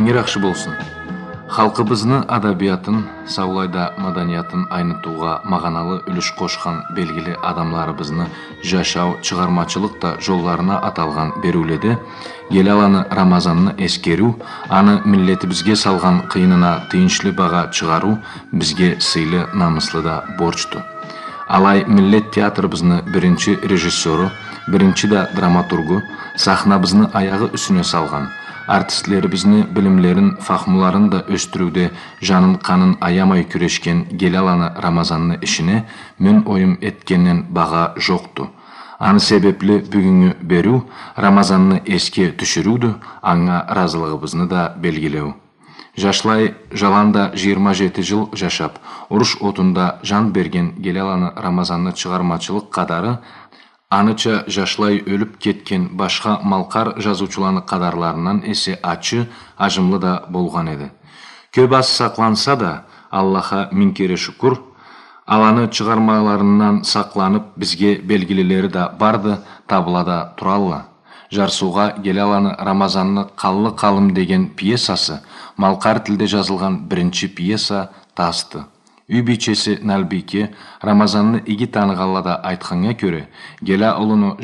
Күнүңөр акшы болсун. Халкыбызны адабиятын, саулайда маданиятын айнытууга маганалы үлүш кошкан белгили адамларыбызны жашоо, чыгармачылыкта жолларына аталган берүүлөдө Гелаланы Рамазанны эскерүү, аны миллетибизге салган кыйынына тыйынчлы бага чыгаруу бизге сыйлы, намыслы да борчту. Алай миллет театрыбызны биринчи режиссеру, биринчи да драматургу сахнабызны аягы үстүнө салган. Артистлерибизни билимлерин, фахмуларын да өстүрүүдө жанын канын аямай күрешкен Гелаланы Рамазанны ишине мен оюм эткеннен бага жокту. Аны себепли бүгүнгү берүү, Рамазанны эске түшүрүүдү, аңа ыраазылыгыбызны да белгилөө. Жашлай жаланда 27 жыл жашап, уруш отунда жан берген Гелаланы Рамазанны чыгармачылык кадары аныча жашлай өлүп кеткен башка малкар жазуучуларны кадарларынан эсе ачы, ажымлы да болгон эди. Көп аз сакланса да, Аллаха миң кере шүкүр, аланы чыгармаларынан сакланып бизге белгилелери да барды, табыла да туралла. Жарсууга Гелаланы Рамазанны «Каллы калым» деген пьесасы, малкар тилде жазылган биринчи пьеса тасты. Үй бичеси Налбике Рамазанны иги тааныгаллада айтканга көрө, Гела улуну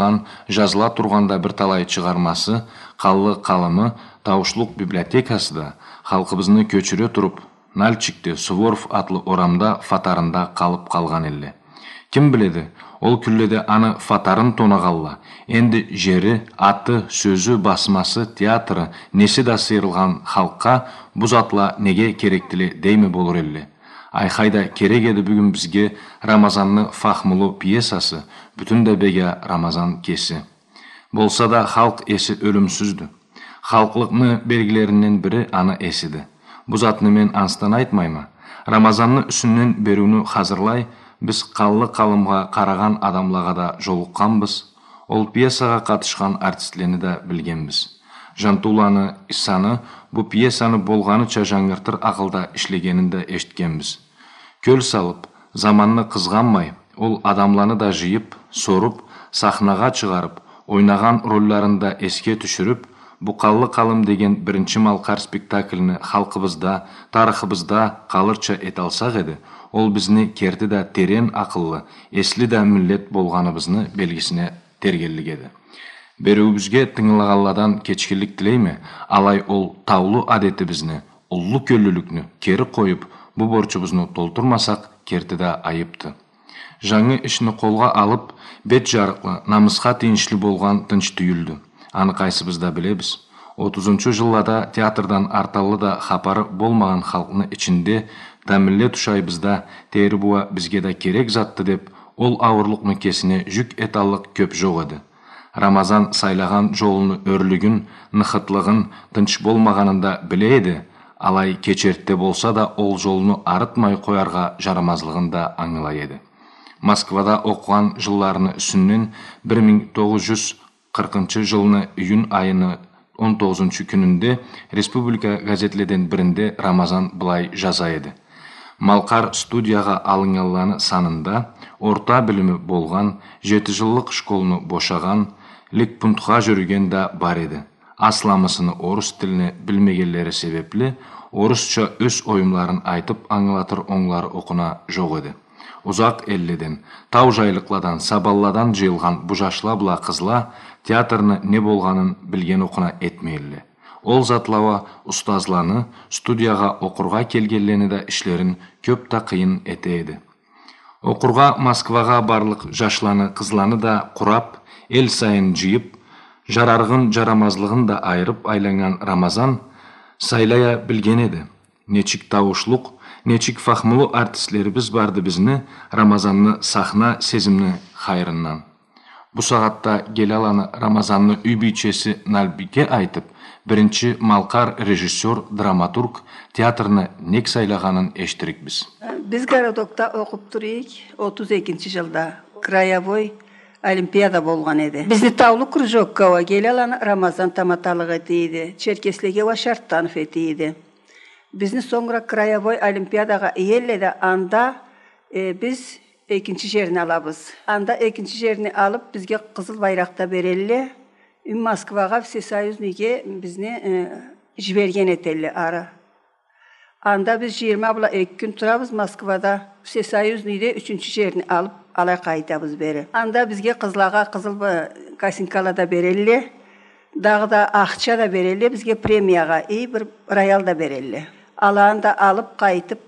жазыла турганда бир талай чыгармасы «Каллы калымы» Таушлук библиотекасы да халкыбызны көчүрө туруп, Нальчикте Суворов атлы орамда фатарында калып калган эле. Ким биледи, ол күлледе аны фатарын тонагалла, энди жери, аты, сөзү, басмасы, театры, неси да сыйрылган халкка буз атла неге керектили дейме болор эле. Айхайда керек еді бүгін бізге Рамазанны фахмулу пьесасы, бүтін да беге Рамазан кесі. Болса да халк эси өлімсізді. Халқлықны белгілерінен бірі аны эсиді. Бұзатыны мен анстан айтмайма. Рамазанны үсіннен берүүнү хазырлай, біз «Каллы калымга» караган адамлага да жолукканбыз. Ол пьесаға катышкан артистлерни да билгенбиз. Жантуланы Исаны бу пьесаны болганыча жаңыртыр акылда иштегенин да эшиткенбиз. Көл салып, заманны кызганмай, ол адамланы да жыйып, соруп, сахнага чыгарып, ойнаган ролларын да эске түшүрүп, бу «Каллы калым» деген биринчи малкар спектакльни халкыбызда, тарыхыбызда калырча эте алсак эди, ол бизни керти да терен акыллы, эсли да миллет болганыбызны белгисине тергеллик эди. Берүүбүзгө тыңлагалладан кечкилик тилейме, алай ол таулу адетибизни, уллу көллүлүкнү кери коюп, бу борчубузну толтурмасак керти да айыпты. Жаңы ишини колго алып, бет жарыклы, намыска тыйынчлы болган тынч түйүлдү. Аны кайсыбызда билебиз. 30-чу жылларда театрдан арталлы да хапары болмаган халкны ичинде да миллет ушайбызда тери буа бизге да керек затты деп, ол ауырлыкны кесине жүк эталлык көп жок эди. Рамазан сайлаган жолуну өрлүгүн, нахытлыгын, тынч болмаганында биле эди. Алай кечертте болса да ол жолуну арытмай коярга жарамазлыгын да аңылай эди. Москвада окуган жылларыны үсүннөн 1940 жылны июнь айыны 19 күнүндө Республика газетлерден биринде Рамазан былай жаза эди. Малкар студияга алынгалланы санында орта билими болган, 7 жыллык школуну бошаган, ликпунтка жүргөн да бар эди. Асламысыны орус тилине билмегенлери себепли орусча өз оюмларын айтып аңылатыр оңлары окуна жок эди. Узак элледен, тау жайлыклардан, сабалладан жыйылган бужашла була кызла театрны не болганын билген окуна этмейли. Ол затлава устазланы студияга окурга келгенлени да ишлерин көп та кыйын эте эди. Окурга Москвага барлык жашланы кызланы да курап, эл сайын жыйып, жараргын жарамазлыгын да айырып айланган Рамазан сайлая билген эди. Нечик табушлук, нечик фахмулу артистлерибиз барды бизни Рамазанны сахна сезимни хайрынан. Бу сагатта Гелаланы Рамазанны үй бичеси Налбике айтып, биринчи малкар режиссер, драматург театрны нек сайлаганын эштирик биз. Биз городокта окуп турик, 32 жылда краевой олимпиада болгон эди. Бизди таулуу кружокко Гелаланы Рамазан таматалык этиди, Черкеслиге Шарттанов этиди. Бизни соңра краевой олимпиадага иелледе, анда биз экинчи жерни алабыз. Анда экинчи жерни алып бизге кызыл байракта берелле. Москвага Всесоюзныйге бизни жіберген етелі ары. Анда біз 22 күн тұрабыз Москвада. Всесоюзнийде 3-ші жерін алып, алай қайтабыз бері. Анда бізге қызлаға қызыл касинкала да берелі, дағы да ақша да берелі, бізге премияға бір роял да берелі. Алаанда алып қайтып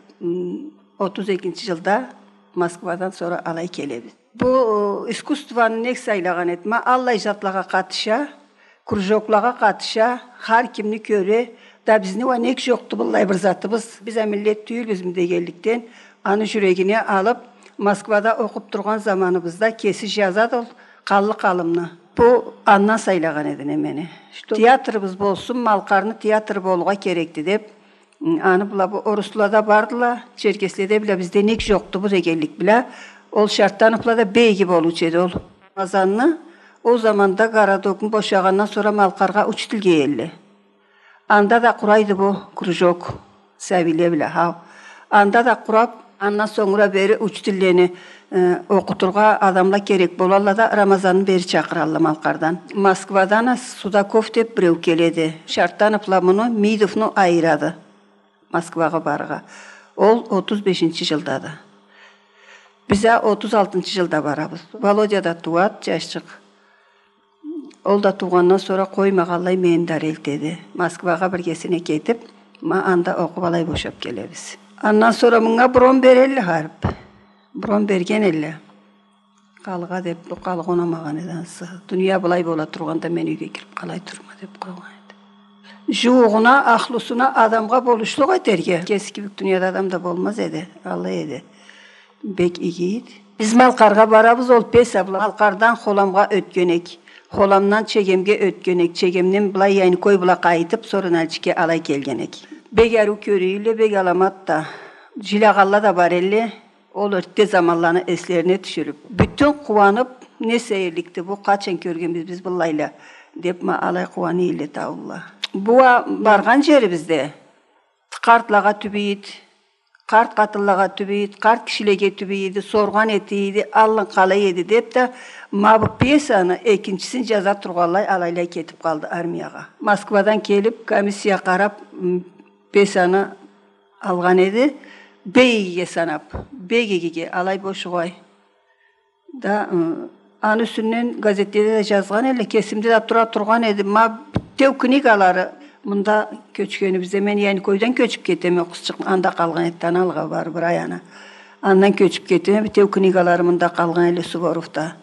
32 жылда Москвадан sonra алай келебіз. Бұл искусствоны нек сайлаған етма, Аллай жатлаға қатыша, кружоклаға қатыша, har kimni көре, да бізді нек жоқты бұллай бір затыбыз. Біз әмілет түйілбіз мүнде келдіктен, аны жүрегіне алып, Москвада оқып тұрған заманыбызда кесі жазады ол қаллы қалымны. Бұл аннан сайлаған едіне мені. Театрыбыз болсын, Малқарны театр болуға керекті деп, аны бұла бұл Орыслада бардыла, Черкеследе біле бізде нек жоқты бұл егелік біле, ол шарттанıpla da beygi болуч еді ол. Ramazanны o zamanda Qaradok'un boşağından sonra Malqarga uçtilge elli. Anda da kuraydı bu krujok, sevile bile ha. Anda da kurap, andan sonra beri uçtilleni okuturga adamla gerek bolalla da Ramazan'ın beri çakırallı Malqardan. Moskvadan Sudakov dep birev keledi. Şarttanıpla bunu Midov'nu ayıradı Moskvaga barıga. Ol 35. жылдады. Bize 36. жылда барабыз. Володя да туат, жашчык. Ол да туғаннан sonra қоймағалай мен дарелтеді. Москваға біргесіне кетіп, анда оқып алай бошап келебіз. Андан sonra мұңа брон берелі харып. Брон берген әлі. Қалға деп, бұл қалық онамаған едансы. Дүния бұлай бола тұрғанда мен үйге кіріп қалай тұрма деп қойған еді. Жуғына, ақлысына адамға болушылық етерге. Кескібік дүнияда адамда болмаз еді, Алла еді. Бек игейді. Біз Малқарға барабыз, ол пес абла. Малқардан Холамға өткенек. Холамнан Чегемге өткенек. Чегемнен бұлай яйны кой бұла қайтып, сорын әлчіке алай келгенек. Бек әру көрійлі, бек аламат да. Жилағалла да бар әлі. Ол өртте заманланы эслеріне түшіріп. Бүтін қуанып, не сейірлікті, бұл қачан көргенбіз біз бұлайла. Деп ма алай қуаны елі тауылла. Бұа барған жері бізде. Қартлаға түбейді. Қарт қатыллаға түбейді, қарт кішілеге түбейді, сорған етейді, алын қалай еді деп та, мабық пьесаны екіншісін жаза тұрғалай алайлай кетіп қалды армияға. Москвадан келіп, комиссия қарап, пьесаны алған еді, бейгеге санап, бейгеге алай бошы ғой. Да, аны үстінен газеттерде де жазған әлі, кесімде де тұрған еді, ма теу книгалары, Мұнда көчкені бізде мен яйны койдан көчіп кетеме құсчық анда қалған еттен алға бар бір аяна. Андан көчіп кетеме бітеу книгалары мұнда қалған әлі Суворовта.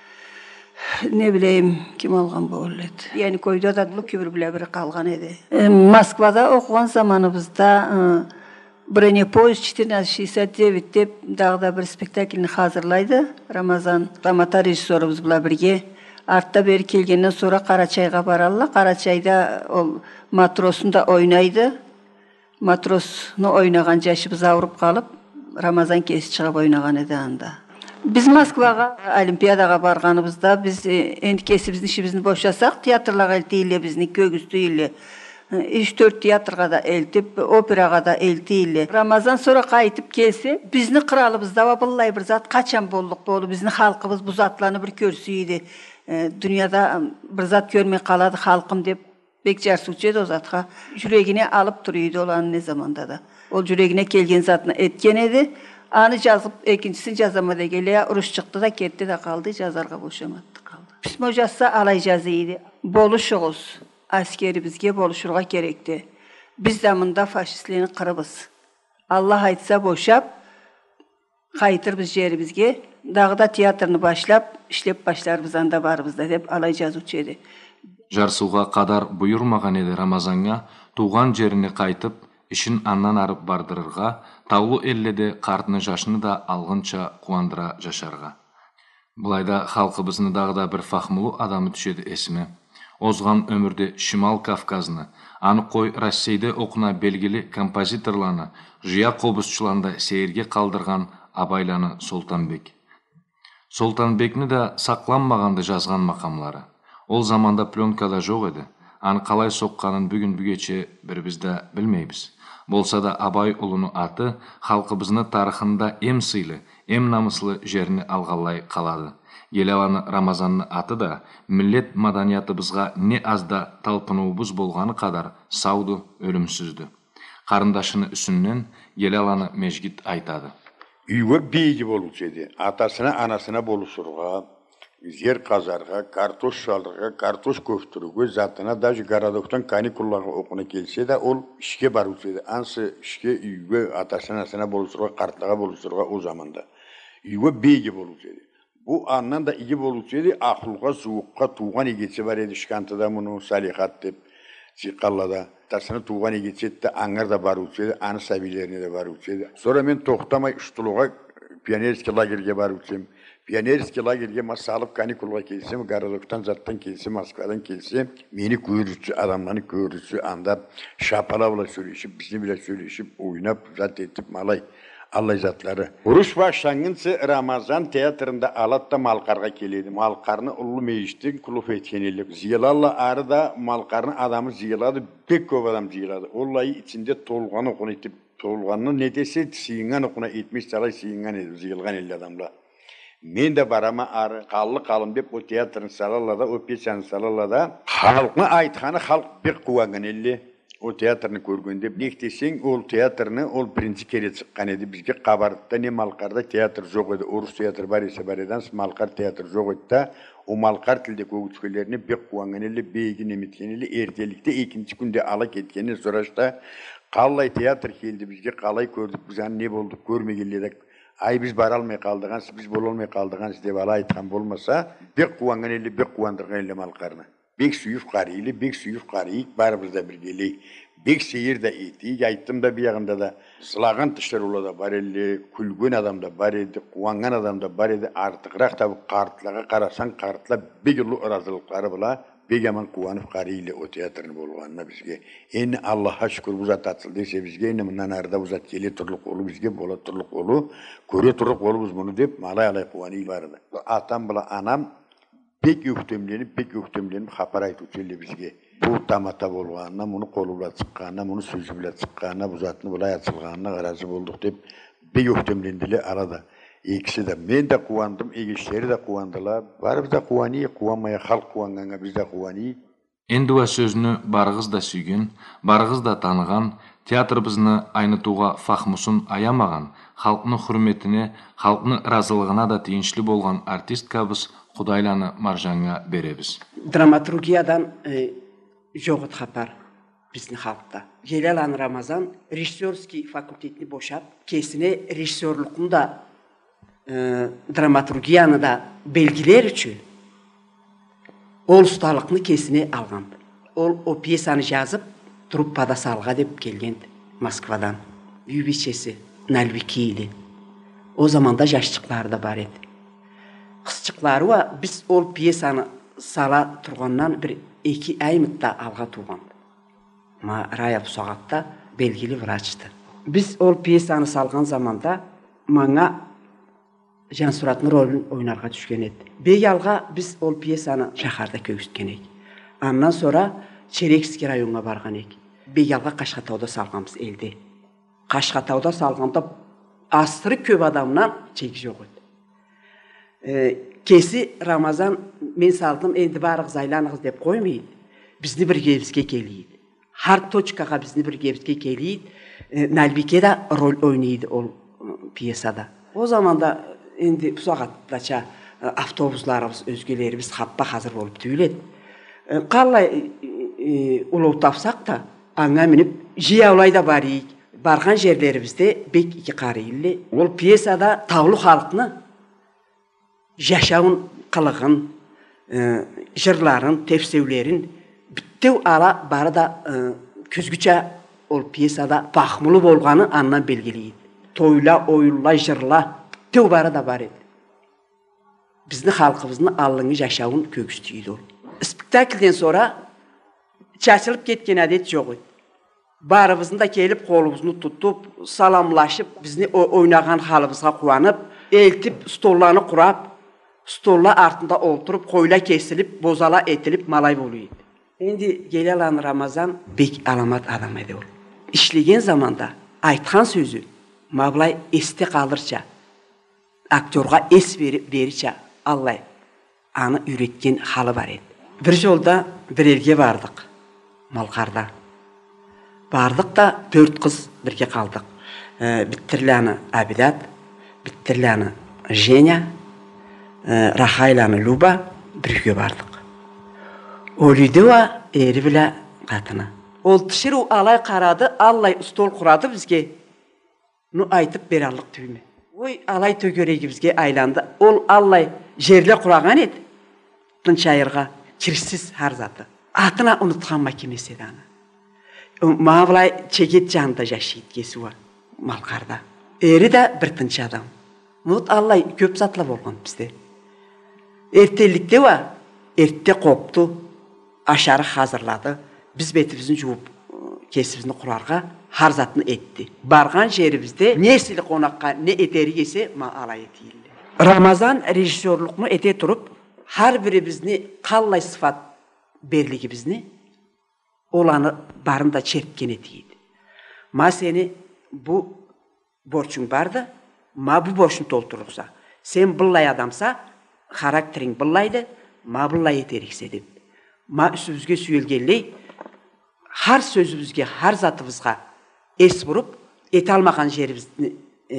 Не білейм, кем алған бол еді. Яйны койда да көбір біле бірі қалған еді. Москвада оқыған заманыбызда Бронепоезд 1469 деп дағда бір спектакльні hazırlaydı. Ramazan драмата режиссеріміз бұла бірге. Артта бері келгеннен sonra Қарачайға баралла. Қарачайда ол матросында ойнайды. Матросны ойнаған жашыбыз ауырып қалып, Рамазан кесі шығып ойнаған еді анда. Біз Москваға Олимпиадаға барғанымызда, біз енді кесіміздің ішімізді бошасақ, театрлаға әлтейлі, біздің көгісті елі. 3-4 театрға да әлтіп, операға да әлтейлі. Рамазан sonra қайтып келсе, біздің қыралыбызда бұллай бір зат қачан болдық болу, біздің халқымыз бұл затланы бір көрсейді. Dünyada bir zat görmey qaladı halkım dep bek jarsuç edi o zatqa. Жүрегіне алып тұрuydu olan ne zamanda da. Ol жүрегіне келген zatını etken edi. Anı жазып, екіншісін жазамады келе, ұрыш çıktı da ketdi de қалды, жазарға boşamadı қалды. Bizim hocası alay жазıydı. Boluşuğuz. Askeri bizge boluşurğa gerekti. Biz zamanda faşistlerini qırıbız. Allah aytsa boşap, qaytır biz jerimizge. Dağda teatrını başlap, işlep başlarımız anda barımızda деп алай жазуч еді. Жарсуға қадар бұйырмаған еді Рамазанға, туған жеріне қайтып, ішін аннан арып бардырырға, таулы елледе қартыны жашыны да алғынша қуандыра жашарға. Бұлайда халқыбызны дағда бір фахмылу адамы түшеді есіме. Озған өмірде Шимал Кавказны, аны қой Россияда оқына белгілі композиторланы, жия қобызчыланда сейірге қалдырған Абайланы Солтанбек. Солтанбекні да сақланмағанды жазған мақамлары. Ол заманда пленкада жоқ еді. Аны қалай соққанын бүгін бүгече бір бізді білмейбіз. Болса да Абай ұлыны аты халқыбызны тарихында ем сыйлы, эм намыслы жерini алгалай калады. Елаланы Рамазанны аты да миллет маданиятыбызга не азда талпынуубуз болганы кадар сауду, өлүмсүздү. Карындашыны үсүннөн Елаланы межгит айтады. Үйгө бейги болуучу эди. Атасына, анасына болушурга, жер казарга, картош шалырга, картош көфтүрүүгө, затына даже городоктон каникулларга окуна келсе да, ол ишке баруучу эди. Ансы ишке үйгө атасына, анасына болушурга, картлага болушурга о заманда. Үйгө бейги болуучу эди. Бу андан да иги болуучу эди, акылга, зуукка тууган эгечи бар эди, Шкантыда муну Салихат деп, Чикаллада. Атасына тууган эгечи да аңар да баруучу эди, аны сабилерине да баруучу эди. Sonra мен токтомай Уштулуга пионерский лагерге баруучум. Пионерский лагерге салып каникулга келсем, городоктан заттан келсем, Москвадан келсем, мени көрүүчү адамдарды көрүүчү, анда шапала била сүйлөшүп, бизни биле сүйлөшүп, ойнап, зат этип малай. Аллай затлары. Уруш баштангынчы Рамазан театрында алатта Малкарга келеді. Малкарны улуу мейиштин клуб эткенелик. Зыялалла арыда Малкарны адамы зыялады, бек көп адам зыялады. Олай içinde толган окуна этип, толганны не десе, сыйынган окуна этмеш салай сыйынган эди, зыялган эле адамдар. Мен де барама ары, калым деп, о театрын салалада, о пьесаны салалада, халкны айтканы халк бек кубанган эле. O teatrını көргенде, нектесең, ол театрны, ол бірінші кере чыккан еді. Бізге Кабардта не Малкарда театр жоқ еді. Орыс театр бар есе бар еден, Малкар театр жоқ еді да. O Малкар тілде көгүчкөлеріне бек куанган эле, бейгин эметкен эле, эртеликте экинчи күндө ала кеткенин сурашта, калай театр келди бизге, калай көрдүк, биз аны не болдук, көрмөгөн элек. Ай биз бара албай калдыгансыз, биз боло албай калдыгансыз деп ала айткан болмаса, бек кубанган эле, бек кубандырган эле Малкарны. Бек сүйүп карыйлы, бек сүйүп карыйык, барыбыз да биргелей. Бек сейир да эйтик, айттым да биягында да, сылаган тышырулар да бар эле, күлгөн адам да бар эди, кубанган адам да бар эди, артыгыраак табы картлага карасаң, картла бек улуу ыраазылыктары була, бек аман кубанып карыйлы о театрны болгонуна бизге. Эми Аллахка шүкүр бузат атсыл десе бизге, эми мындан арыда бузат келе турлук болуу бизге, боло турлук болуу, көрө турлук болобуз муну деп, малай кубаный барды. Атам була анам бек өктөмленип хапар айтуучу эле бизге. Бул тамата болгонуна, муну колу биле чыкканына, муну сөзү биле чыкканына, бузатны булай ачылганына ыраазы болдук деп бек өктөмленди эле арада. Экиси да, мен да кубандым, эгечтери да кубандылар. Барыбыз да кубанайык, кубанмай халк кубанганга биз да кубанайык. Эндуа сөзүнү барыгыз да сүйгөн, барыгыз да тааныган, театрыбызны айнытууга фахмусун аямаган, халктын хүрметине, халктын ыраазылыгына да тийинчлүү болгон артисткабыз Кудайланы Маржанга беребиз. Драматургиядан жоғыт хапар біздің халықта. Елалан Рамазан режиссерский факультетini бошап, кесіне режиссерлықтың да драматургияны да белгілер үшін ол ұсталықны кесіне алған. Ол о пьесаны жазып, труппада салға деп келген Москвадан. Үй бичесі Нальвикийлі. О заманда жашчықлары да бар еді. Қысчықлары ва біз ол пьесаны сала тұрғаннан бір 2 ай мытта алға туған. Рая Пусағатта белгілі врачты. Біз ол пьесаны салған заманда маңа Жансұраттың рөлін ойнарға түшкен еді. Бей алға біз ол пьесаны шахарда көгісткен ек. Аннан sonra Черекский районға барған ек. Бей алға Қашқатауда салғанбыз елде. Қашқатауда салғанда асыры көп адамнан чек жоқ еді. Кесі Рамазан мен салдым, енді барығыз айланығыз деп қоймейді. Бізді бір кебізге келейді. Har точкаға бізді бір кебізге келейді. Нальбике да рол ойнайды ол пьесада. O zamanda енді Пусағаттача автобусларыбыз, өзгелеріміз хаппа қазір болып түйіледі. Қалай ұлау тапсақ та, аңа мініп, жиі аулайда барайық. Барған жерлерімізде бек екі қарайлы. Ол пьесада таулы халқыны жашауын, қылығын, жырларын, тепсеулерін біттеу ала бары да көзгіча ол пьесада бақмылы болғаны аннан белгілейді. Тойла, ойла, жырла, біттеу бары да бар еді. Біздің халқымыздың аллыңы жашауын көгістейді ол. Спектакльден sonra чашылып кеткен әдет жоқ еді. Барыбызын да келіп, қолымызны тұтып, саламлашып, бізді ойнаған халымызға қуанып, елтіп, столланы құрап, столла артында отырып, қойла кесіліп, бозала етіліп, малай болуйды. Енді Елалан Рамазан бек аламат адам еді ол. Ішлеген заманда айтқан сөзі Мавлай есте қалырша, актерға ес бериче Аллай аны үйреткен халы бар еді. Бір жолда бір елге бардық, Малқарда. Бардық да 4 қыз бірге қалдық. Биттірләні Абидат, биттірләні Женя, Рахайланы Люба бірге бардық. Ол үйде ері біле қатыны. Ол тішіру алай қарады, Аллай стол құрады бізге. Ну айтып бералық түйме. Ой, алай төгерегі бізге айланды. Ол Аллай жерле құраған еді. Тыншайырға, кіріссіз har заты. Атына ұнытқан макемес еді аны. Мавлай чегет жанында жашайды кесуі Малқарда. Ері де бір тынш адам. Вот Аллай көп затла болған бізде. Ертелікте ертте қопты, ашары hazırladı. Біз бетімізін жуып, кесімізді құрарға har затын етті. Барған жерімізде несілі қонаққа не етері кесе Алай етейілді. Рамазан режиссерлықны ете тұрып, har бірімізіне қалай сыфат берлігі бізіне оланы барында черткен етейді. Ма сені бұл борчың барды, ма бұл борчың толтырықса. Сен бұллай адамса, характерің бұллайды, ма бұллай етеріксе деп. Ма үсімізге сүйелгенлей, har сөзімізге, har затымызға ес бұрып, ете алмаған жерімізді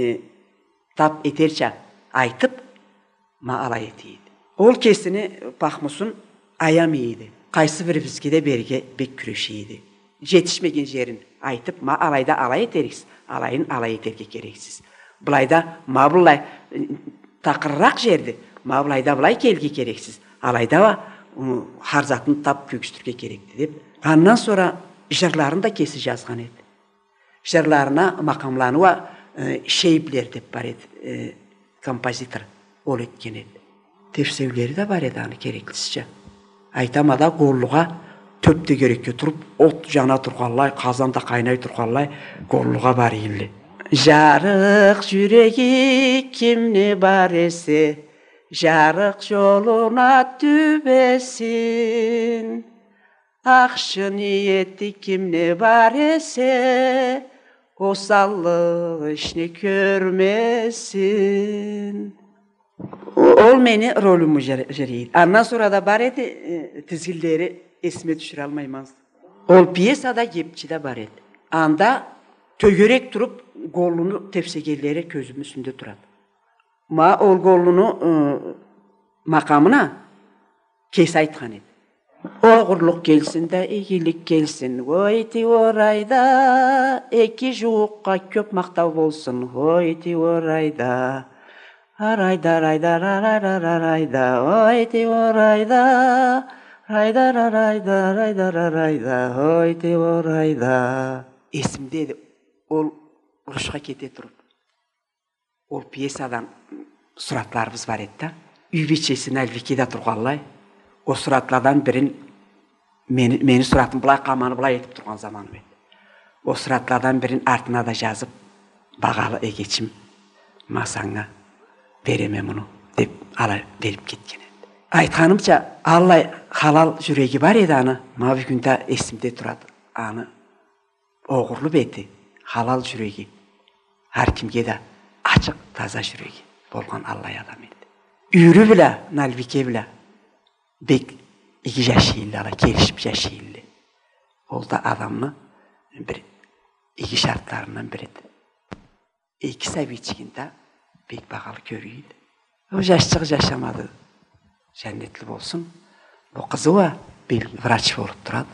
тап етерче айтып, ма Алай етейді. Ол кесіні бақмысын аям ейді. Қайсы бір бізге де берге бек күрешейді. Жетішмеген жерін айтып, ма Алайда Алай етеріксіз, Алайын Алай етерге керексіз. Бұлайда ма бұлай тақырырақ жерді, ма бұлайда бұлай келге керексіз. Алайда har затын тап көгістірге керекті деп. Аннан sonra жырларын да кесі жазған еді. Жырларына мақамлануа Шейблер деп бар еді, композитор ол еткен еді. Тепсеулері де бар еді аны керектісіше. Айтамада голлуға төпте керекке тұрып, от жана тұрғалай, қазанда қайнай тұрғалай, голлуға бар елі. Жарық жүрегі кімне бар есе, жарық жолына түбесін. Ақшы ниеті кімне бар есе, осаллық ішіне көрмесін. Ол мені ролümü жырейді. Аннан sonra да бар еді, тізгілдері есіме түшіре алмаймыз. Ол пьесада кепчіде бар еді. Анда төгерек тұрып, голлуну тепсегелері көзім үстінде тұрады. Ма ол голлуну мақамына кес айтқан еді. Оғырлық келсін да, игілік келсін, ойти орайда, екі жуыққа көп мақтау болсын, ойти орайда. Арайда, райда, райда, ойти орайда, райда, райда, райда, райда, ойти орайда. Есімде еді, ол ұрышқа кете тұрып. Ол пьесадан сұратларымыз бар еді. Үй бечесін әлбекеде тұрғалай. О сұратлардан бірін, мені сұратым бұлай қаманы бұлай етіп тұрған заманы беді. О сұратлардан бірін артына да жазып, бағалы егечім масаңа береме мұны деп Алай беріп кеткен еді. Айтқанымша, Аллай халал жүрегі бар еді аны, ма бүгінде есімде тұрады. Аны оғырлы беті, халал жүрегі, әркімге де açık, таза жүрегі болған Аллай адам еді. Үйрі білі, Налбике білі, бек iki yaşayıllı, gelişip yaşayıllı. O da adamın iki şartlarından biridir. İki sabitçikinde bek bağlı görüydü. O yaşçığı yaşamadı. Cennetli olsun. O kızı var, bir vraç olup duradı.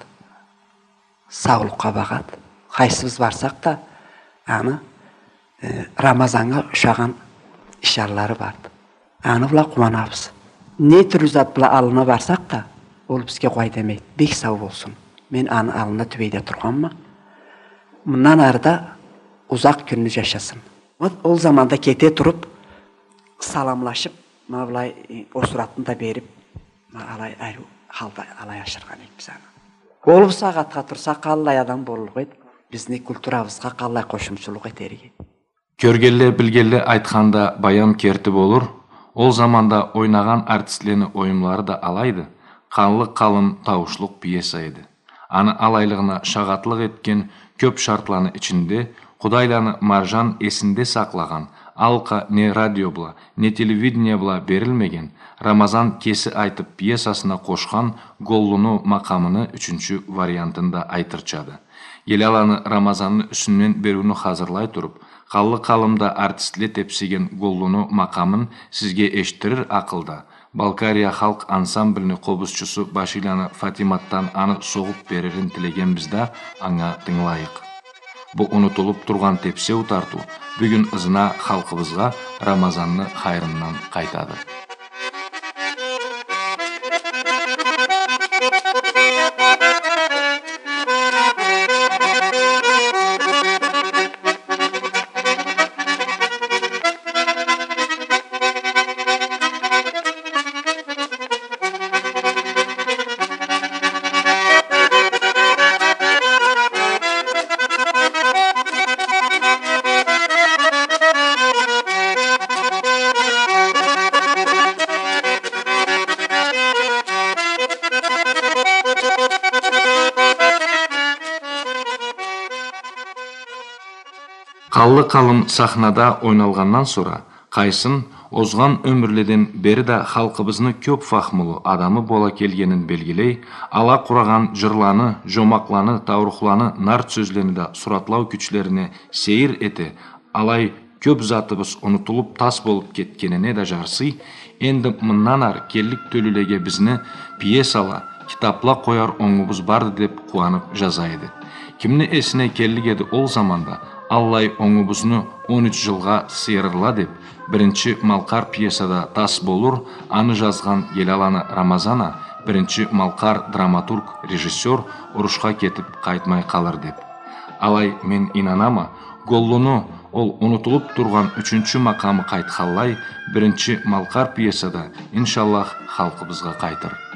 Sağlıkka bağat. Kaysımız varsak da anı Ramazan'a uşağın işarları vardı. Anı bula kumanabız. Ne tür zat bula alına varsak da ol bizge koy demeydi. Bek sağ olsun. Men anı alına tübeyde turganma. Bundan arada uzak gününü yaşasın. O zamanda kete turup salamlaşıp Mavlay o suratını da berip alay ayrı halda alay aşırgan ekip sana. Olup sağatqa tursa qallay adam bolluq et. Bizni kulturabızga qallay qoşumçuluq eterigi. Көргелле билгелле айтқанда баян кертіп olur. Ол заманда ойнаған артистлерні ойымлары да алайды. Қанлық қалын тауышлық пьеса еді. Аны алайлығына шағатлық еткен көп шартланы ішінде Құдайланы маржан есінде сақлаған алка не радио була, не телевидение була берилмеген Рамазан кесі айтып пьесасына кошкан Голлуну макамыны 3-чү вариантында айтырчады. Елаланы Рамазанны үсүнөн берүүнү хазырлай туруп, қаллы қалымда артистле тепсиген Голлуну макамын сизге эштирир акылда. Балкария халк ансамбльны кобузчусу Башиляны Фатиматтан аны согуп берерин тилегенбизда аңа тыңлайык. Бу унутулуп турган тепсеу тартуу бүгүн ызына халкыбызга Рамазанны хайрынан кайтады. Қаллы қалым сахнада ойналғаннан sonra Қайсын озған өмірледен бері да халқыбызны көп фахмылы адамы бола келгенін белгілей, ала құраған жырланы, жомақланы, таурықланы, нарт сөзлені да сұратлау күчлеріне сейір ете, алай көп затыбыз ұнытылып тас болып кеткеніне да жарсы, енді мыннан ар келлік төлілеге бізні пьесала, китапла қояр оңыбыз барды деп қуанып жазайды. Кімні есіне келлік еді ол заманда, Аллай оңыбызны 13 жылға сыйырырла деп, бірінші Малқар пьесада тас болур, аны жазған Елаланы Рамазана, бірінші Малқар драматург, режиссер ұрышқа кетіп қайтмай қалыр деп. Алай мен инанама, Голлуну ол ұнытылып тұрған 3-чү макамы қайтқаллай, бірінші Малқар пьесада иншаллах халқыбызға қайтыр.